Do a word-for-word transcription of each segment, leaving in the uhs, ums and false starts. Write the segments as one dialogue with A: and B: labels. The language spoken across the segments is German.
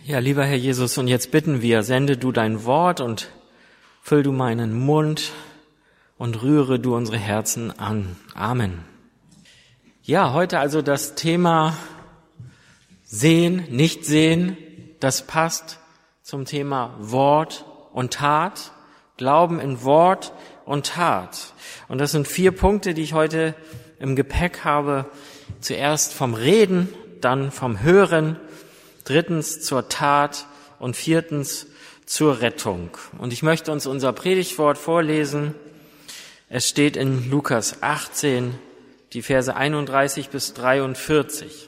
A: Ja, lieber Herr Jesus, und jetzt bitten wir, sende du dein Wort und füll du meinen Mund und rühre du unsere Herzen an. Amen. Ja, heute also das Thema Sehen, nicht sehen, das passt zum Thema Wort und Tat, Glauben in Wort und Tat. Und das sind vier Punkte, die ich heute im Gepäck habe. Zuerst vom Reden, dann vom Hören, drittens zur Tat und viertens zur Rettung. Und ich möchte uns unser Predigtwort vorlesen. Es steht in Lukas achtzehn, die Verse einunddreißig bis dreiundvierzig.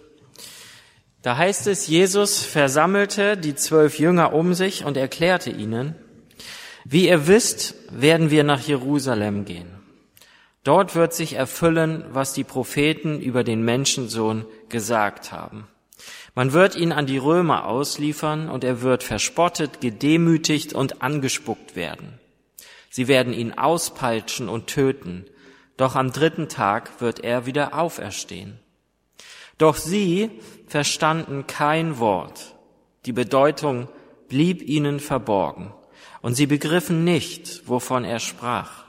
A: Da heißt es, Jesus versammelte die zwölf Jünger um sich und erklärte ihnen: Wie ihr wisst, werden wir nach Jerusalem gehen. Dort wird sich erfüllen, was die Propheten über den Menschensohn gesagt haben. Man wird ihn an die Römer ausliefern und er wird verspottet, gedemütigt und angespuckt werden. Sie werden ihn auspeitschen und töten, doch am dritten Tag wird er wieder auferstehen. Doch sie verstanden kein Wort. Die Bedeutung blieb ihnen verborgen und sie begriffen nicht, wovon er sprach.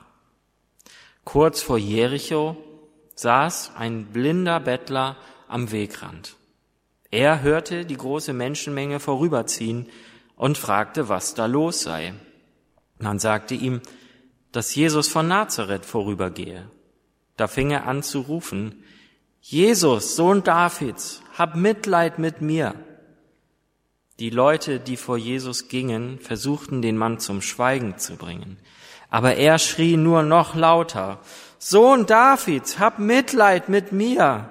A: Kurz vor Jericho saß ein blinder Bettler am Wegrand. Er hörte die große Menschenmenge vorüberziehen und fragte, was da los sei. Man sagte ihm, dass Jesus von Nazareth vorübergehe. Da fing er an zu rufen: Jesus, Sohn Davids, hab Mitleid mit mir. Die Leute, die vor Jesus gingen, versuchten, den Mann zum Schweigen zu bringen. Aber er schrie nur noch lauter: Sohn Davids, hab Mitleid mit mir.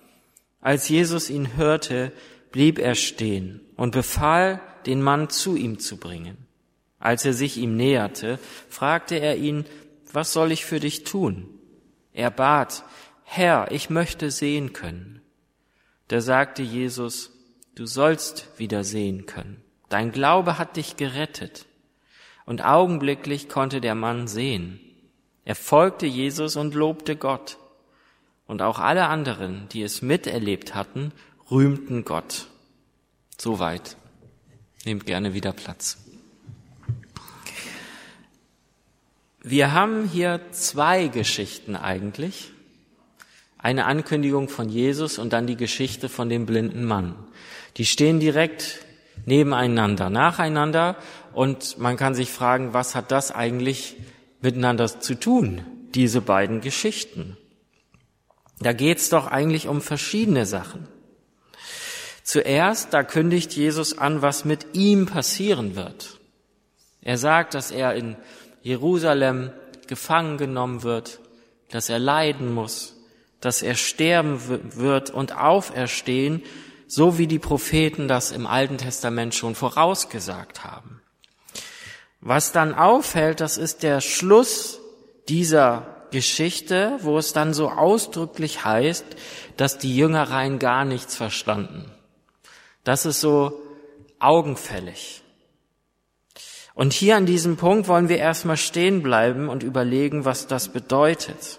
A: Als Jesus ihn hörte, blieb er stehen und befahl, den Mann zu ihm zu bringen. Als er sich ihm näherte, fragte er ihn: Was soll ich für dich tun? Er bat: Herr, ich möchte sehen können. Da sagte Jesus: Du sollst wieder sehen können. Dein Glaube hat dich gerettet. Und augenblicklich konnte der Mann sehen. Er folgte Jesus und lobte Gott. Und auch alle anderen, die es miterlebt hatten, rühmten Gott. Soweit. Nehmt gerne wieder Platz. Wir haben hier zwei Geschichten eigentlich. Eine Ankündigung von Jesus und dann die Geschichte von dem blinden Mann. Die stehen direkt nebeneinander, nacheinander, und man kann sich fragen, was hat das eigentlich miteinander zu tun, diese beiden Geschichten? Da geht's doch eigentlich um verschiedene Sachen. Zuerst, da kündigt Jesus an, was mit ihm passieren wird. Er sagt, dass er in Jerusalem gefangen genommen wird, dass er leiden muss, dass er sterben wird und auferstehen, so wie die Propheten das im Alten Testament schon vorausgesagt haben. Was dann auffällt, das ist der Schluss dieser Geschichte, wo es dann so ausdrücklich heißt, dass die Jünger rein gar nichts verstanden. Das ist so augenfällig. Und hier an diesem Punkt wollen wir erstmal stehen bleiben und überlegen, was das bedeutet.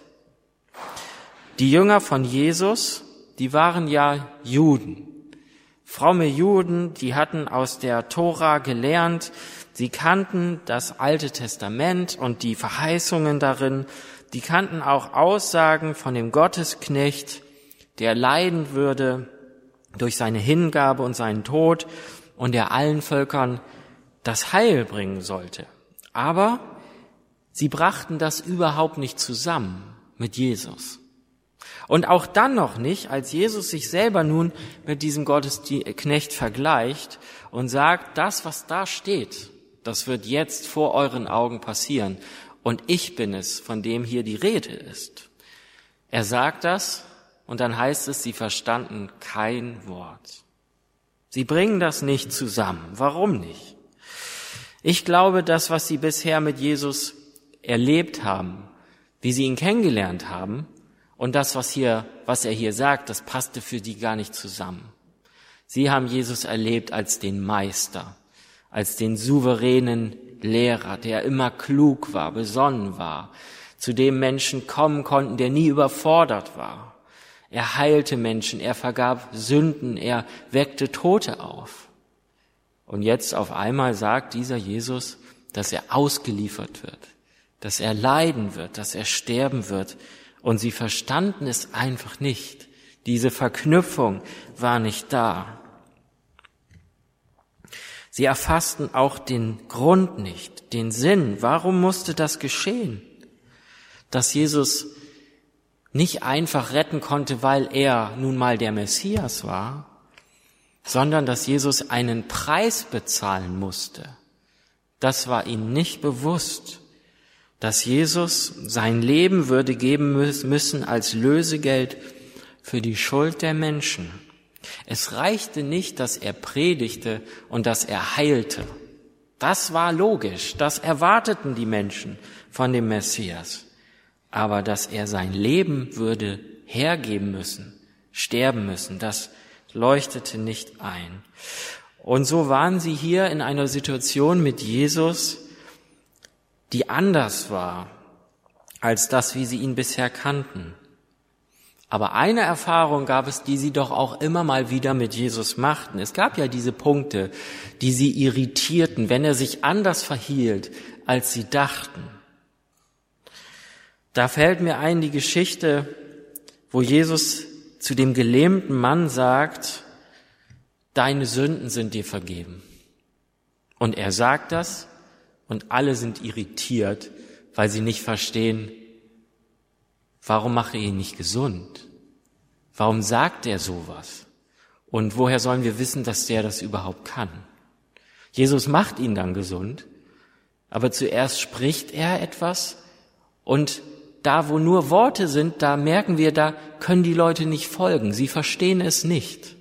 A: Die Jünger von Jesus, die waren ja Juden. Fromme Juden, die hatten aus der Tora gelernt, sie kannten das Alte Testament und die Verheißungen darin, die kannten auch Aussagen von dem Gottesknecht, der leiden würde durch seine Hingabe und seinen Tod und der allen Völkern das Heil bringen sollte. Aber sie brachten das überhaupt nicht zusammen mit Jesus. Und auch dann noch nicht, als Jesus sich selber nun mit diesem Gottesknecht vergleicht und sagt, das, was da steht, das wird jetzt vor euren Augen passieren. Und ich bin es, von dem hier die Rede ist. Er sagt das und dann heißt es, sie verstanden kein Wort. Sie bringen das nicht zusammen. Warum nicht? Ich glaube, das, was sie bisher mit Jesus erlebt haben, wie sie ihn kennengelernt haben, und das, was hier, was er hier sagt, das passte für die gar nicht zusammen. Sie haben Jesus erlebt als den Meister, als den souveränen Lehrer, der immer klug war, besonnen war, zu dem Menschen kommen konnten, der nie überfordert war. Er heilte Menschen, er vergab Sünden, er weckte Tote auf. Und jetzt auf einmal sagt dieser Jesus, dass er ausgeliefert wird, dass er leiden wird, dass er sterben wird. Und sie verstanden es einfach nicht. Diese Verknüpfung war nicht da. Sie erfassten auch den Grund nicht, den Sinn. Warum musste das geschehen? Dass Jesus nicht einfach retten konnte, weil er nun mal der Messias war, sondern dass Jesus einen Preis bezahlen musste. Das war ihnen nicht bewusst, dass Jesus sein Leben würde geben müssen als Lösegeld für die Schuld der Menschen. Es reichte nicht, dass er predigte und dass er heilte. Das war logisch, das erwarteten die Menschen von dem Messias. Aber dass er sein Leben würde hergeben müssen, sterben müssen, das leuchtete nicht ein. Und so waren sie hier in einer Situation mit Jesus, die anders war als das, wie sie ihn bisher kannten. Aber eine Erfahrung gab es, die sie doch auch immer mal wieder mit Jesus machten. Es gab ja diese Punkte, die sie irritierten, wenn er sich anders verhielt, als sie dachten. Da fällt mir ein die Geschichte, wo Jesus zu dem gelähmten Mann sagt, deine Sünden sind dir vergeben. Und er sagt das und alle sind irritiert, weil sie nicht verstehen, warum macht er ihn nicht gesund? Warum sagt er sowas? Und woher sollen wir wissen, dass der das überhaupt kann? Jesus macht ihn dann gesund, aber zuerst spricht er etwas und da, wo nur Worte sind, da merken wir, da können die Leute nicht folgen. Sie verstehen es nicht.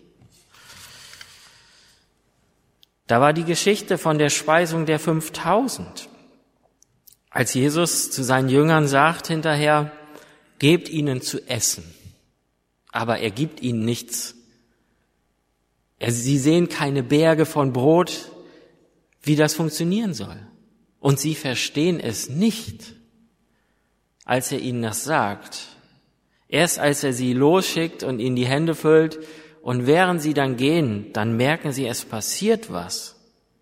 A: Da war die Geschichte von der Speisung der fünftausend. Als Jesus zu seinen Jüngern sagt hinterher, gebt ihnen zu essen. Aber er gibt ihnen nichts. Sie sehen keine Berge von Brot, wie das funktionieren soll. Und sie verstehen es nicht, als er ihnen das sagt. Erst als er sie losschickt und ihnen die Hände füllt und während sie dann gehen, dann merken sie, es passiert was.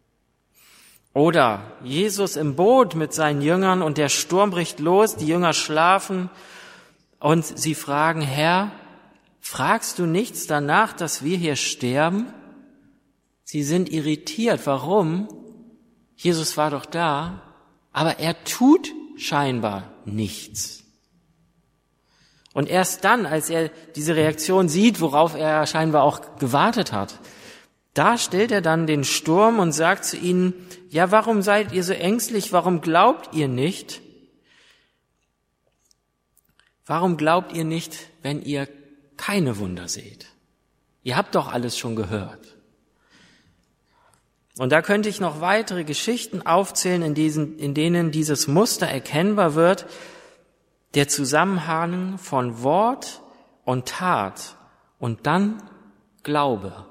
A: Oder Jesus im Boot mit seinen Jüngern und der Sturm bricht los, die Jünger schlafen und sie fragen, Herr, fragst du nichts danach, dass wir hier sterben? Sie sind irritiert. Warum? Jesus war doch da, aber er tut scheinbar nichts. Und erst dann, als er diese Reaktion sieht, worauf er scheinbar auch gewartet hat, da stillt er dann den Sturm und sagt zu ihnen, ja, warum seid ihr so ängstlich? Warum glaubt ihr nicht? Warum glaubt ihr nicht, wenn ihr keine Wunder seht? Ihr habt doch alles schon gehört. Und da könnte ich noch weitere Geschichten aufzählen, in, diesen, in denen dieses Muster erkennbar wird, der Zusammenhang von Wort und Tat und dann Glaube.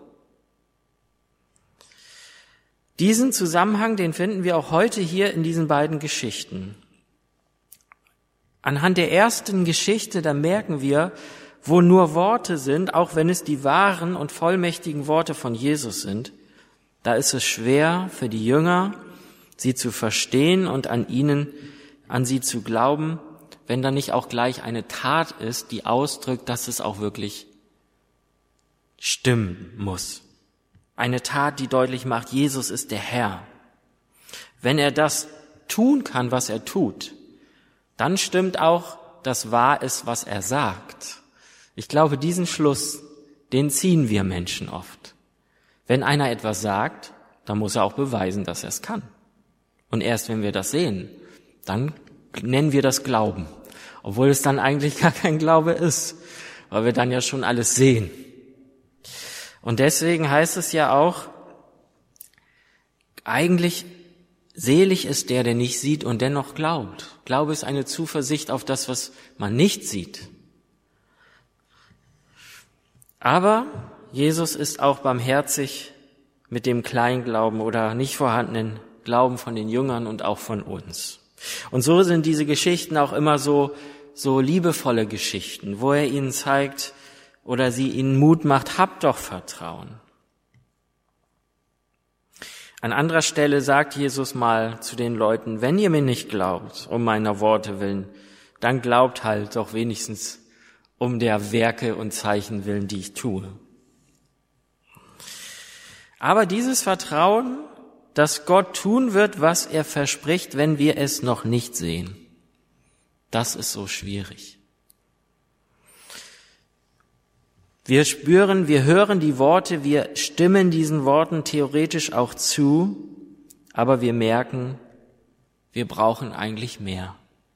A: Diesen Zusammenhang, den finden wir auch heute hier in diesen beiden Geschichten. Anhand der ersten Geschichte, da merken wir, wo nur Worte sind, auch wenn es die wahren und vollmächtigen Worte von Jesus sind, da ist es schwer für die Jünger, sie zu verstehen und an ihnen, an sie zu glauben, wenn da nicht auch gleich eine Tat ist, die ausdrückt, dass es auch wirklich stimmen muss. Eine Tat, die deutlich macht, Jesus ist der Herr. Wenn er das tun kann, was er tut, dann stimmt auch, dass wahr ist, was er sagt. Ich glaube, diesen Schluss, den ziehen wir Menschen oft. Wenn einer etwas sagt, dann muss er auch beweisen, dass er es kann. Und erst wenn wir das sehen, dann nennen wir das Glauben. Obwohl es dann eigentlich gar kein Glaube ist, weil wir dann ja schon alles sehen. Und deswegen heißt es ja auch, eigentlich selig ist der, der nicht sieht und dennoch glaubt. Glaube ist eine Zuversicht auf das, was man nicht sieht. Aber Jesus ist auch barmherzig mit dem Kleinglauben oder nicht vorhandenen Glauben von den Jüngern und auch von uns. Und so sind diese Geschichten auch immer so, so liebevolle Geschichten, wo er ihnen zeigt oder sie ihnen Mut macht, habt doch Vertrauen. An anderer Stelle sagt Jesus mal zu den Leuten, wenn ihr mir nicht glaubt, um meiner Worte willen, dann glaubt halt doch wenigstens um der Werke und Zeichen willen, die ich tue. Aber dieses Vertrauen, dass Gott tun wird, was er verspricht, wenn wir es noch nicht sehen, das ist so schwierig. Wir spüren, wir hören die Worte, wir stimmen diesen Worten theoretisch auch zu, aber wir merken, wir brauchen eigentlich mehr.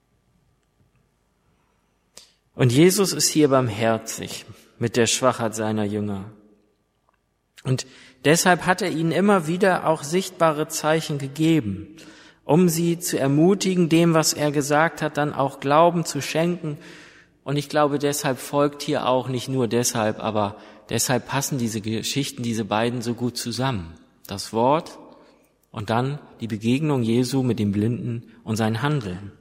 A: Und Jesus ist hier barmherzig mit der Schwachheit seiner Jünger. Und deshalb hat er ihnen immer wieder auch sichtbare Zeichen gegeben, um sie zu ermutigen, dem, was er gesagt hat, dann auch Glauben zu schenken. Und ich glaube, deshalb folgt hier auch, nicht nur deshalb, aber deshalb passen diese Geschichten, diese beiden so gut zusammen. Das Wort und dann die Begegnung Jesu mit dem Blinden und sein Handeln.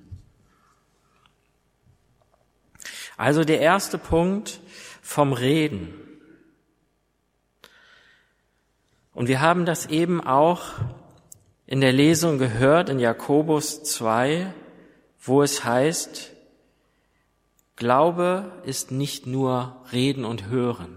A: Also der erste Punkt vom Reden. Und wir haben das eben auch in der Lesung gehört, in Jakobus zwei, wo es heißt, Glaube ist nicht nur Reden und Hören.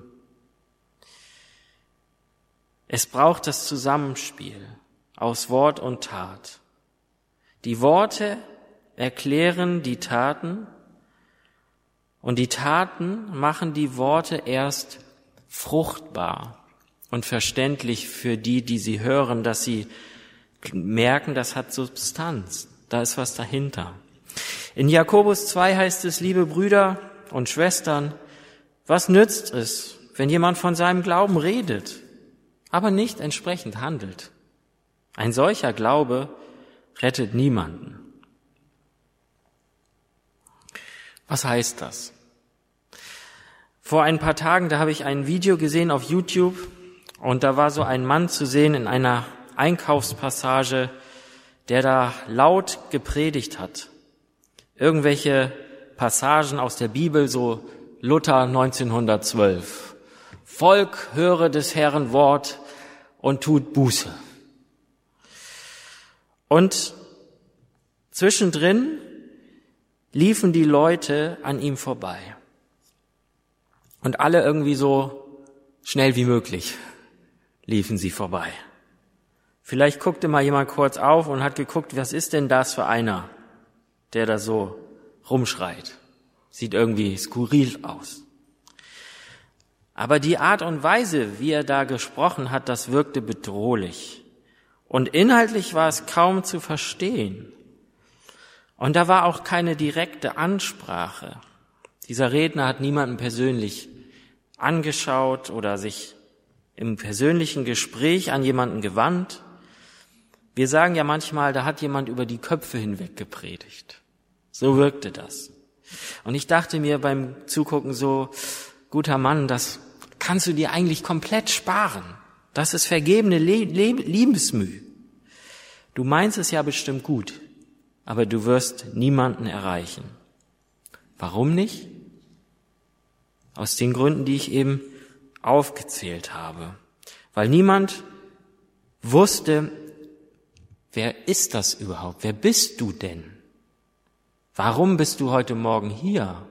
A: Es braucht das Zusammenspiel aus Wort und Tat. Die Worte erklären die Taten und die Taten machen die Worte erst fruchtbar und verständlich für die, die sie hören, dass sie merken, das hat Substanz, da ist was dahinter. In Jakobus zwei heißt es, liebe Brüder und Schwestern, was nützt es, wenn jemand von seinem Glauben redet, aber nicht entsprechend handelt? Ein solcher Glaube rettet niemanden. Was heißt das? Vor ein paar Tagen, da habe ich ein Video gesehen auf YouTube und da war so ein Mann zu sehen in einer Einkaufspassage, der da laut gepredigt hat. Irgendwelche Passagen aus der Bibel, so Luther neunzehnhundertzwölf. Volk, höre des Herrn Wort und tut Buße. Und zwischendrin liefen die Leute an ihm vorbei. Und alle irgendwie so schnell wie möglich liefen sie vorbei. Vielleicht guckte mal jemand kurz auf und hat geguckt, was ist denn das für einer, der da so rumschreit. Sieht irgendwie skurril aus. Aber die Art und Weise, wie er da gesprochen hat, das wirkte bedrohlich. Und inhaltlich war es kaum zu verstehen. Und da war auch keine direkte Ansprache. Dieser Redner hat niemanden persönlich angeschaut oder sich im persönlichen Gespräch an jemanden gewandt. Wir sagen ja manchmal, da hat jemand über die Köpfe hinweg gepredigt. So wirkte das. Und ich dachte mir beim Zugucken so, guter Mann, das kannst du dir eigentlich komplett sparen. Das ist vergebene Le- Le- Liebesmüh. Du meinst es ja bestimmt gut, aber du wirst niemanden erreichen. Warum nicht? Aus den Gründen, die ich eben aufgezählt habe. Weil niemand wusste, wer ist das überhaupt? Wer bist du denn? Warum bist du heute Morgen hier?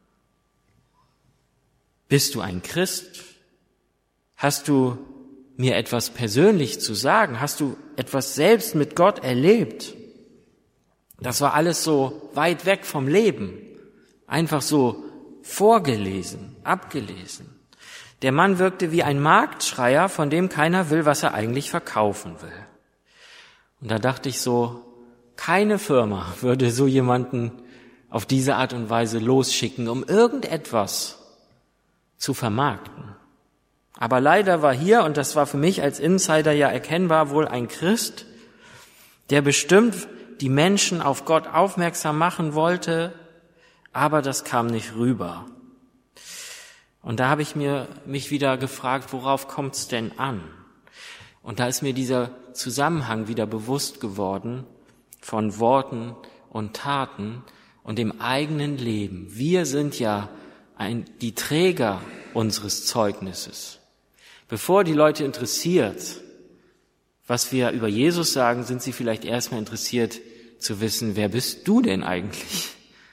A: Bist du ein Christ? Hast du mir etwas persönlich zu sagen? Hast du etwas selbst mit Gott erlebt? Das war alles so weit weg vom Leben. Einfach so vorgelesen, abgelesen. Der Mann wirkte wie ein Marktschreier, von dem keiner will, was er eigentlich verkaufen will. Und da dachte ich so, keine Firma würde so jemanden auf diese Art und Weise losschicken, um irgendetwas zu vermarkten. Aber leider war hier, und das war für mich als Insider ja erkennbar, wohl ein Christ, der bestimmt die Menschen auf Gott aufmerksam machen wollte, aber das kam nicht rüber. Und da habe ich mir mich wieder gefragt, worauf kommt's denn an? Und da ist mir dieser Zusammenhang wieder bewusst geworden von Worten und Taten und dem eigenen Leben. Wir sind ja ein, die Träger unseres Zeugnisses. Bevor die Leute interessiert, was wir über Jesus sagen, sind sie vielleicht erstmal interessiert zu wissen, wer bist du denn eigentlich?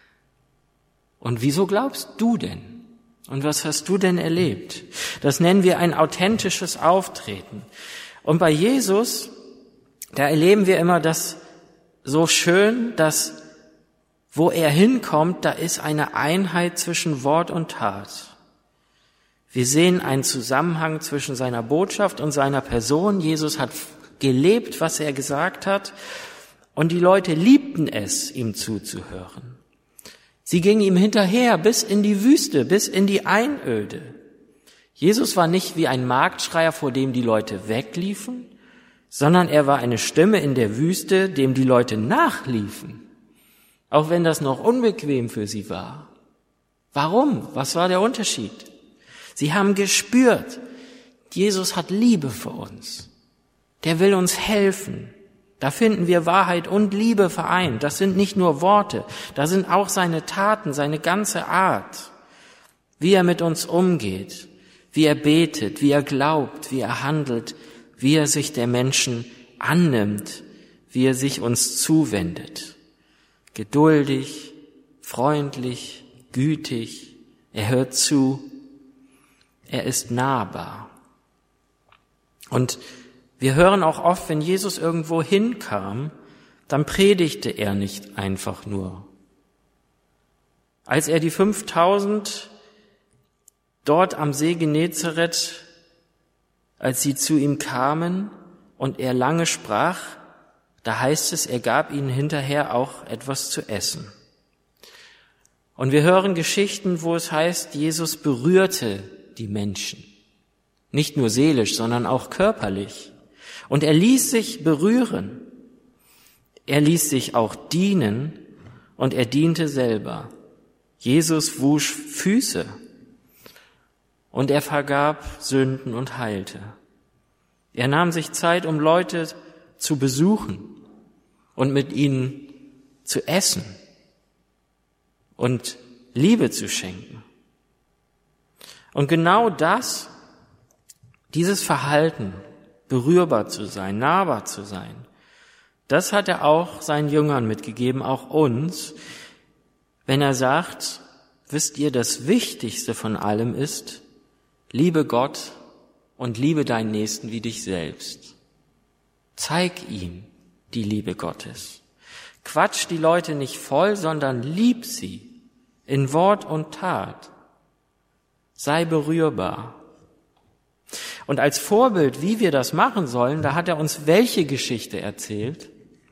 A: Und wieso glaubst du denn? Und was hast du denn erlebt? Das nennen wir ein authentisches Auftreten. Und bei Jesus, da erleben wir immer das so schön, dass wo er hinkommt, da ist eine Einheit zwischen Wort und Tat. Wir sehen einen Zusammenhang zwischen seiner Botschaft und seiner Person. Jesus hat gelebt, was er gesagt hat, und die Leute liebten es, ihm zuzuhören. Sie gingen ihm hinterher bis in die Wüste, bis in die Einöde. Jesus war nicht wie ein Marktschreier, vor dem die Leute wegliefen, sondern er war eine Stimme in der Wüste, dem die Leute nachliefen, auch wenn das noch unbequem für sie war. Warum? Was war der Unterschied? Sie haben gespürt, Jesus hat Liebe für uns. Der will uns helfen. Da finden wir Wahrheit und Liebe vereint. Das sind nicht nur Worte, da sind auch seine Taten, seine ganze Art, wie er mit uns umgeht, wie er betet, wie er glaubt, wie er handelt, wie er sich der Menschen annimmt, wie er sich uns zuwendet. Geduldig, freundlich, gütig, er hört zu, er ist nahbar. Und wir hören auch oft, wenn Jesus irgendwo hinkam, dann predigte er nicht einfach nur. Als er die fünftausend dort am See Genezareth, als sie zu ihm kamen und er lange sprach, da heißt es, er gab ihnen hinterher auch etwas zu essen. Und wir hören Geschichten, wo es heißt, Jesus berührte die Menschen. Nicht nur seelisch, sondern auch körperlich. Und er ließ sich berühren. Er ließ sich auch dienen und er diente selber. Jesus wusch Füße und er vergab Sünden und heilte. Er nahm sich Zeit, um Leute zu besuchen und mit ihnen zu essen und Liebe zu schenken. Und genau das, dieses Verhalten, berührbar zu sein, nahbar zu sein, das hat er auch seinen Jüngern mitgegeben, auch uns, wenn er sagt, wisst ihr, das Wichtigste von allem ist, liebe Gott und liebe deinen Nächsten wie dich selbst. Zeig ihm die Liebe Gottes. Quatsch die Leute nicht voll, sondern lieb sie in Wort und Tat. Sei berührbar. Und als Vorbild, wie wir das machen sollen, da hat er uns welche Geschichte erzählt?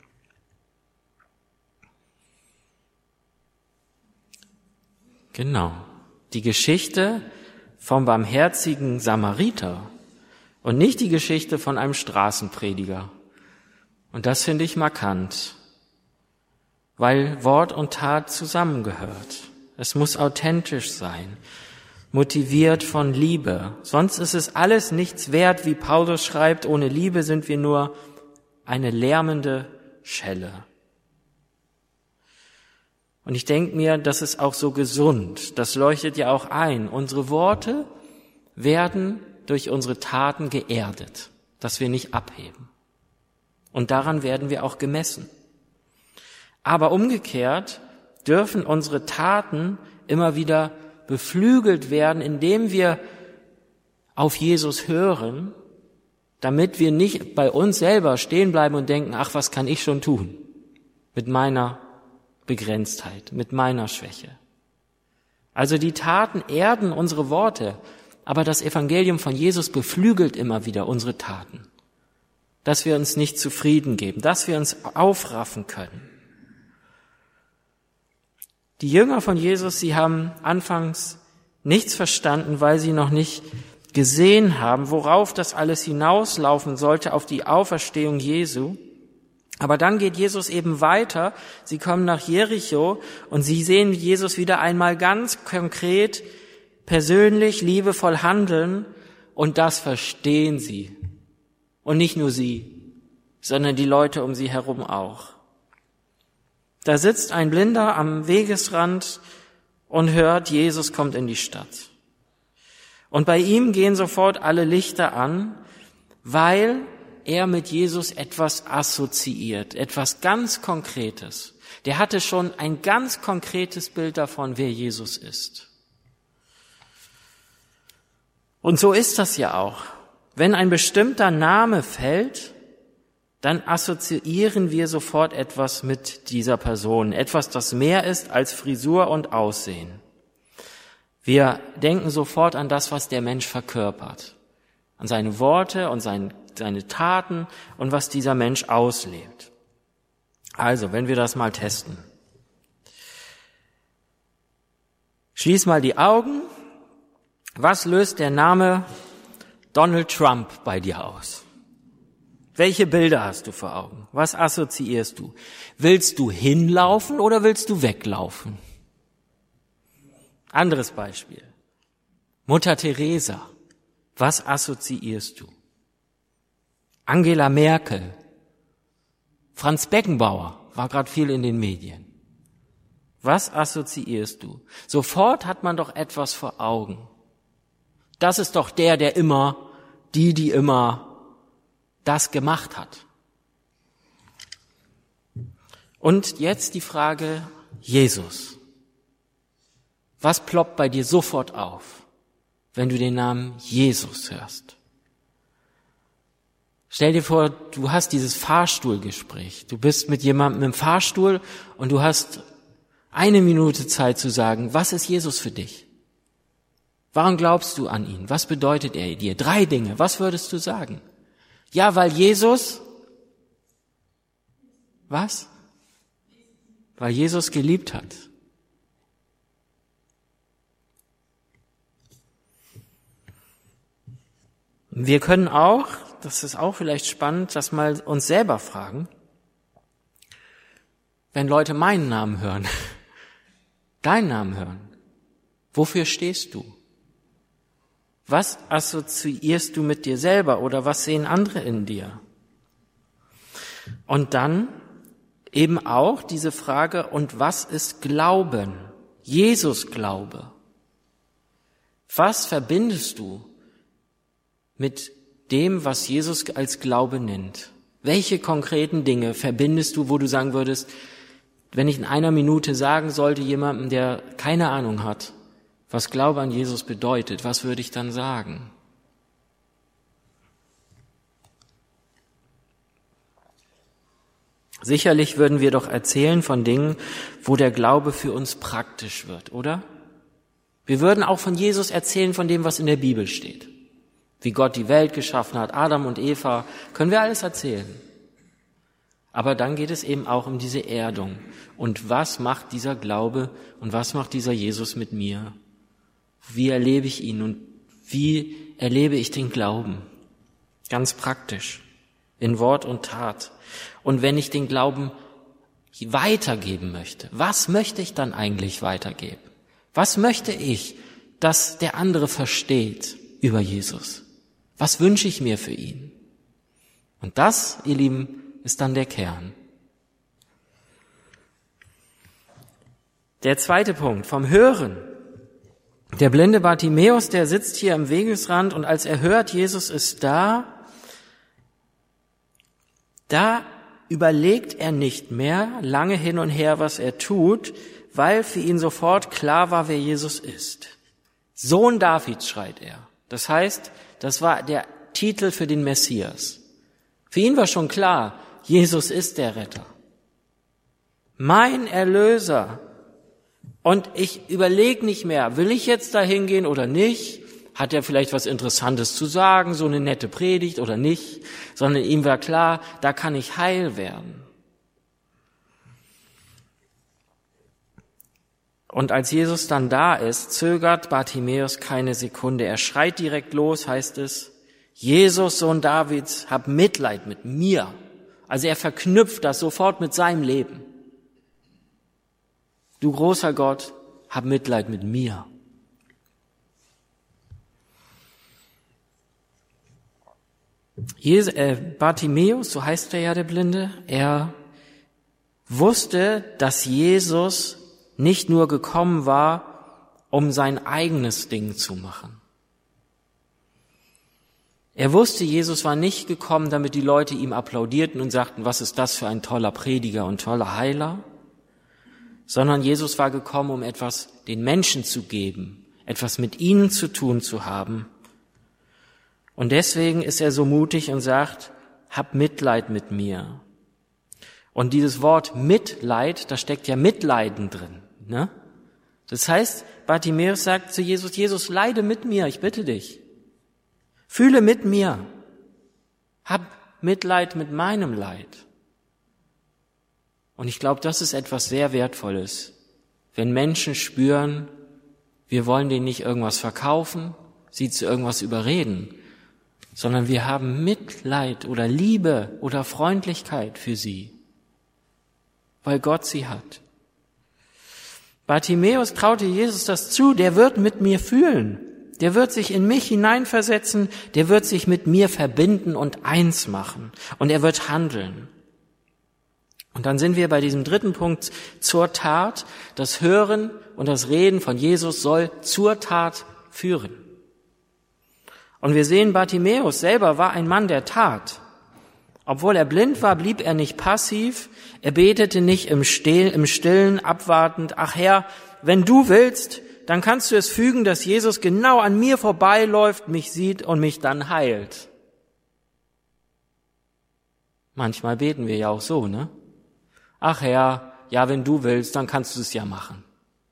A: Genau, die Geschichte vom barmherzigen Samariter und nicht die Geschichte von einem Straßenprediger. Und das finde ich markant, weil Wort und Tat zusammengehört. Es muss authentisch sein, motiviert von Liebe. Sonst ist es alles nichts wert, wie Paulus schreibt, ohne Liebe sind wir nur eine lärmende Schelle. Und ich denke mir, das ist auch so gesund. Das leuchtet ja auch ein. Unsere Worte werden durch unsere Taten geerdet, dass wir nicht abheben. Und daran werden wir auch gemessen. Aber umgekehrt dürfen unsere Taten immer wieder beflügelt werden, indem wir auf Jesus hören, damit wir nicht bei uns selber stehen bleiben und denken, ach, was kann ich schon tun mit meiner Begrenztheit, mit meiner Schwäche. Also die Taten erden unsere Worte, aber das Evangelium von Jesus beflügelt immer wieder unsere Taten, dass wir uns nicht zufrieden geben, dass wir uns aufraffen können. Die Jünger von Jesus, sie haben anfangs nichts verstanden, weil sie noch nicht gesehen haben, worauf das alles hinauslaufen sollte, auf die Auferstehung Jesu. Aber dann geht Jesus eben weiter. Sie kommen nach Jericho und sie sehen Jesus wieder einmal ganz konkret, persönlich, liebevoll handeln und das verstehen sie. Und nicht nur sie, sondern die Leute um sie herum auch. Da sitzt ein Blinder am Wegesrand und hört, Jesus kommt in die Stadt. Und bei ihm gehen sofort alle Lichter an, weil er mit Jesus etwas assoziiert, etwas ganz Konkretes. Der hatte schon ein ganz konkretes Bild davon, wer Jesus ist. Und so ist das ja auch. Wenn ein bestimmter Name fällt, dann assoziieren wir sofort etwas mit dieser Person, etwas, das mehr ist als Frisur und Aussehen. Wir denken sofort an das, was der Mensch verkörpert, an seine Worte und sein, seine Taten und was dieser Mensch auslebt. Also, wenn wir das mal testen. Schließ mal die Augen. Was löst der Name Donald Trump bei dir aus? Welche Bilder hast du vor Augen? Was assoziierst du? Willst du hinlaufen oder willst du weglaufen? Anderes Beispiel. Mutter Teresa. Was assoziierst du? Angela Merkel. Franz Beckenbauer war gerade viel in den Medien. Was assoziierst du? Sofort hat man doch etwas vor Augen. Das ist doch der, der immer, die, die immer das gemacht hat. Und jetzt die Frage, Jesus. Was ploppt bei dir sofort auf, wenn du den Namen Jesus hörst? Stell dir vor, du hast dieses Fahrstuhlgespräch. Du bist mit jemandem im Fahrstuhl und du hast eine Minute Zeit zu sagen, was ist Jesus für dich? Warum glaubst du an ihn? Was bedeutet er dir? Drei Dinge. Was würdest du sagen? Ja, weil Jesus, was? Weil Jesus geliebt hat. Wir können auch, das ist auch vielleicht spannend, das mal uns selber fragen, wenn Leute meinen Namen hören, deinen Namen hören, wofür stehst du? Was assoziierst du mit dir selber oder was sehen andere in dir? Und dann eben auch diese Frage, und was ist Glauben? Jesus Glaube. Was verbindest du mit dem, was Jesus als Glaube nennt? Welche konkreten Dinge verbindest du, wo du sagen würdest, wenn ich in einer Minute sagen sollte, jemandem, der keine Ahnung hat, was Glaube an Jesus bedeutet, was würde ich dann sagen? Sicherlich würden wir doch erzählen von Dingen, wo der Glaube für uns praktisch wird, oder? Wir würden auch von Jesus erzählen, von dem, was in der Bibel steht. Wie Gott die Welt geschaffen hat, Adam und Eva, können wir alles erzählen. Aber dann geht es eben auch um diese Erdung. Und was macht dieser Glaube und was macht dieser Jesus mit mir? Wie erlebe ich ihn und wie erlebe ich den Glauben? Ganz praktisch, in Wort und Tat. Und wenn ich den Glauben weitergeben möchte, was möchte ich dann eigentlich weitergeben? Was möchte ich, dass der andere versteht über Jesus? Was wünsche ich mir für ihn? Und das, ihr Lieben, ist dann der Kern. Der zweite Punkt, vom Hören. Der blinde Bartimäus, der sitzt hier am Wegesrand und als er hört, Jesus ist da, da überlegt er nicht mehr lange hin und her, was er tut, weil für ihn sofort klar war, wer Jesus ist. Sohn Davids, schreit er. Das heißt, das war der Titel für den Messias. Für ihn war schon klar, Jesus ist der Retter. Mein Erlöser. Und ich überlege nicht mehr, will ich jetzt da hingehen oder nicht? Hat er vielleicht was Interessantes zu sagen, so eine nette Predigt oder nicht? Sondern ihm war klar, da kann ich heil werden. Und als Jesus dann da ist, zögert Bartimäus keine Sekunde. Er schreit direkt los, heißt es, Jesus, Sohn Davids, hab Mitleid mit mir. Also er verknüpft das sofort mit seinem Leben. Du großer Gott, hab Mitleid mit mir. Jesus, äh, Bartimäus, so heißt er ja, der Blinde, er wusste, dass Jesus nicht nur gekommen war, um sein eigenes Ding zu machen. Er wusste, Jesus war nicht gekommen, damit die Leute ihm applaudierten und sagten, was ist das für ein toller Prediger und toller Heiler, sondern Jesus war gekommen, um etwas den Menschen zu geben, etwas mit ihnen zu tun zu haben. Und deswegen ist er so mutig und sagt, hab Mitleid mit mir. Und dieses Wort Mitleid, da steckt ja Mitleiden drin, ne? Das heißt, Bartimäus sagt zu Jesus, Jesus, leide mit mir, ich bitte dich. Fühle mit mir. Hab Mitleid mit meinem Leid. Und ich glaube, das ist etwas sehr Wertvolles, wenn Menschen spüren, wir wollen denen nicht irgendwas verkaufen, sie zu irgendwas überreden, sondern wir haben Mitleid oder Liebe oder Freundlichkeit für sie, weil Gott sie hat. Bartimäus traute Jesus das zu, der wird mit mir fühlen, der wird sich in mich hineinversetzen, der wird sich mit mir verbinden und eins machen und er wird handeln. Und dann sind wir bei diesem dritten Punkt zur Tat. Das Hören und das Reden von Jesus soll zur Tat führen. Und wir sehen, Bartimäus selber war ein Mann der Tat. Obwohl er blind war, blieb er nicht passiv. Er betete nicht im Stillen, abwartend, ach Herr, wenn du willst, dann kannst du es fügen, dass Jesus genau an mir vorbeiläuft, mich sieht und mich dann heilt. Manchmal beten wir ja auch so, ne? Ach Herr, ja, wenn du willst, dann kannst du es ja machen.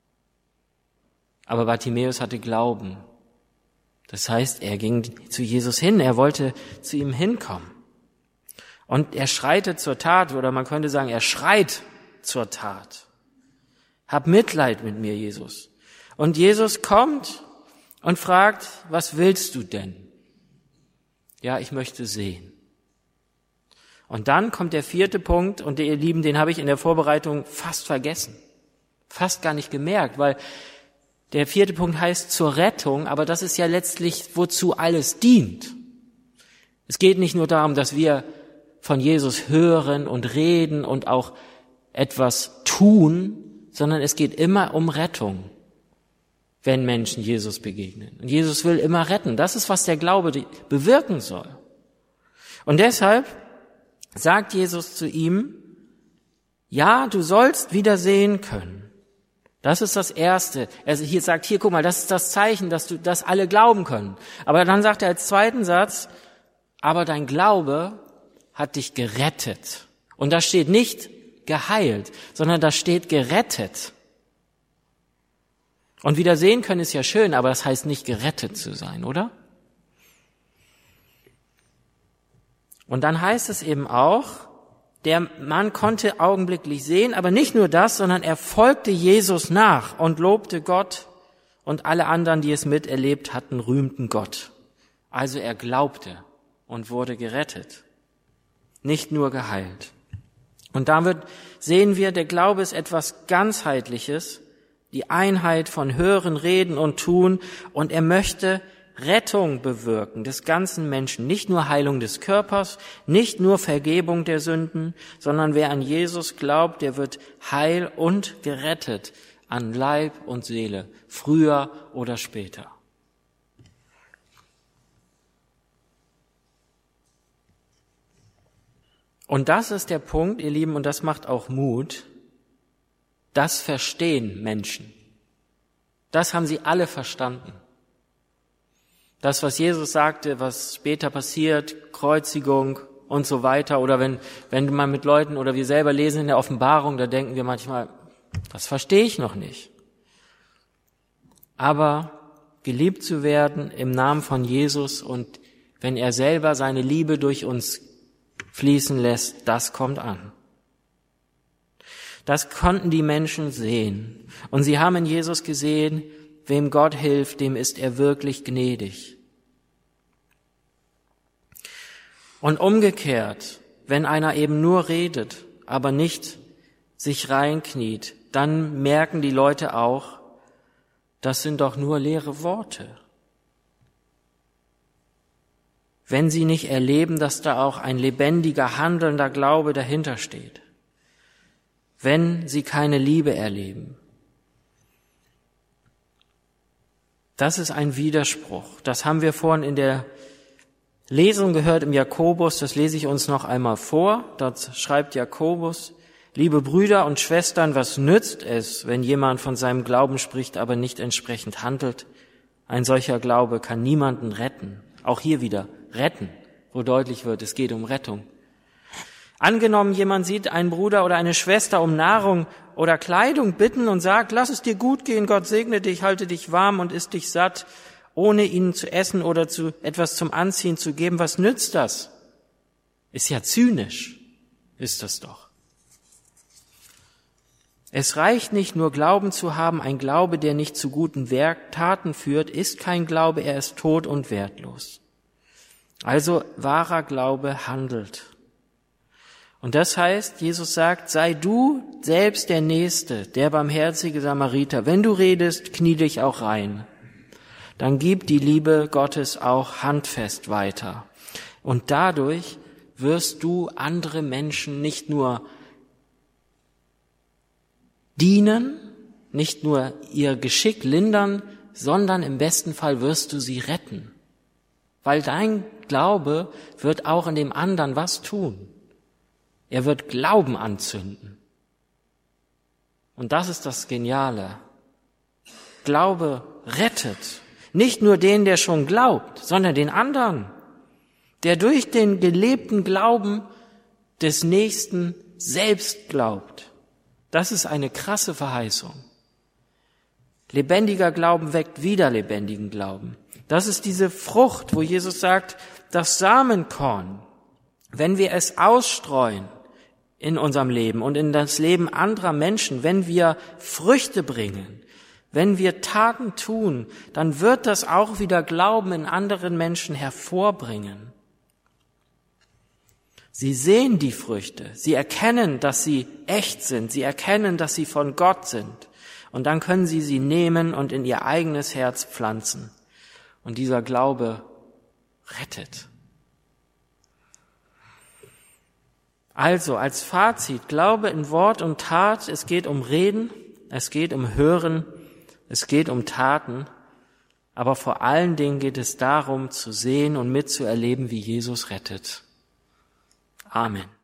A: Aber Bartimäus hatte Glauben. Das heißt, er ging zu Jesus hin, er wollte zu ihm hinkommen. Und er schreitet zur Tat, oder man könnte sagen, er schreit zur Tat. Hab Mitleid mit mir, Jesus. Und Jesus kommt und fragt, was willst du denn? Ja, ich möchte sehen. Und dann kommt der vierte Punkt, und ihr Lieben, den habe ich in der Vorbereitung fast vergessen. Fast gar nicht gemerkt, weil der vierte Punkt heißt zur Rettung, aber das ist ja letztlich, wozu alles dient. Es geht nicht nur darum, dass wir von Jesus hören und reden und auch etwas tun, sondern es geht immer um Rettung, wenn Menschen Jesus begegnen. Und Jesus will immer retten. Das ist, was der Glaube bewirken soll. Und deshalb sagt Jesus zu ihm, ja, du sollst wieder sehen können. Das ist das Erste. Er hier sagt, hier, guck mal, das ist das Zeichen, dass du, dass alle glauben können. Aber dann sagt er als zweiten Satz, aber dein Glaube hat dich gerettet. Und da steht nicht geheilt, sondern da steht gerettet. Und wieder sehen können ist ja schön, aber das heißt nicht gerettet zu sein, oder? Und dann heißt es eben auch, der Mann konnte augenblicklich sehen, aber nicht nur das, sondern er folgte Jesus nach und lobte Gott, und alle anderen, die es miterlebt hatten, rühmten Gott. Also er glaubte und wurde gerettet, nicht nur geheilt. Und damit sehen wir, der Glaube ist etwas Ganzheitliches, die Einheit von Hören, Reden und Tun, und er möchte Rettung bewirken des ganzen Menschen, nicht nur Heilung des Körpers, nicht nur Vergebung der Sünden, sondern wer an Jesus glaubt, der wird heil und gerettet an Leib und Seele, früher oder später. Und das ist der Punkt, ihr Lieben, und das macht auch Mut, das verstehen Menschen. Das haben sie alle verstanden. Das, was Jesus sagte, was später passiert, Kreuzigung und so weiter, oder wenn, wenn man mit Leuten oder wir selber lesen in der Offenbarung, da denken wir manchmal, das verstehe ich noch nicht. Aber geliebt zu werden im Namen von Jesus und wenn er selber seine Liebe durch uns fließen lässt, das kommt an. Das konnten die Menschen sehen. Und sie haben in Jesus gesehen, wem Gott hilft, dem ist er wirklich gnädig. Und umgekehrt, wenn einer eben nur redet, aber nicht sich reinkniet, dann merken die Leute auch, das sind doch nur leere Worte. Wenn sie nicht erleben, dass da auch ein lebendiger, handelnder Glaube dahinter steht. Wenn sie keine Liebe erleben. Das ist ein Widerspruch. Das haben wir vorhin in der Lesung gehört im Jakobus, das lese ich uns noch einmal vor. Dort schreibt Jakobus: Liebe Brüder und Schwestern, was nützt es, wenn jemand von seinem Glauben spricht, aber nicht entsprechend handelt? Ein solcher Glaube kann niemanden retten. Auch hier wieder retten, wo deutlich wird, es geht um Rettung. Angenommen, jemand sieht einen Bruder oder eine Schwester um Nahrung oder Kleidung bitten und sagt, lass es dir gut gehen, Gott segne dich, halte dich warm und iss dich satt, ohne ihnen zu essen oder zu etwas zum Anziehen zu geben. Was nützt das? Ist ja zynisch, ist das doch. Es reicht nicht nur Glauben zu haben, ein Glaube, der nicht zu guten Werk, Taten führt, ist kein Glaube, er ist tot und wertlos. Also wahrer Glaube handelt. Und das heißt, Jesus sagt, sei du selbst der Nächste, der barmherzige Samariter. Wenn du redest, knie dich auch rein. Dann gib die Liebe Gottes auch handfest weiter. Und dadurch wirst du andere Menschen nicht nur dienen, nicht nur ihr Geschick lindern, sondern im besten Fall wirst du sie retten. Weil dein Glaube wird auch in dem anderen was tun. Er wird Glauben anzünden. Und das ist das Geniale. Glaube rettet. Nicht nur den, der schon glaubt, sondern den anderen, der durch den gelebten Glauben des Nächsten selbst glaubt. Das ist eine krasse Verheißung. Lebendiger Glauben weckt wieder lebendigen Glauben. Das ist diese Frucht, wo Jesus sagt, das Samenkorn, wenn wir es ausstreuen in unserem Leben und in das Leben anderer Menschen, wenn wir Früchte bringen, wenn wir Taten tun, dann wird das auch wieder Glauben in anderen Menschen hervorbringen. Sie sehen die Früchte, sie erkennen, dass sie echt sind, sie erkennen, dass sie von Gott sind. Und dann können sie sie nehmen und in ihr eigenes Herz pflanzen. Und dieser Glaube rettet. Also als Fazit, Glaube in Wort und Tat, es geht um Reden, es geht um Hören, es geht um Taten, aber vor allen Dingen geht es darum, zu sehen und mitzuerleben, wie Jesus rettet. Amen.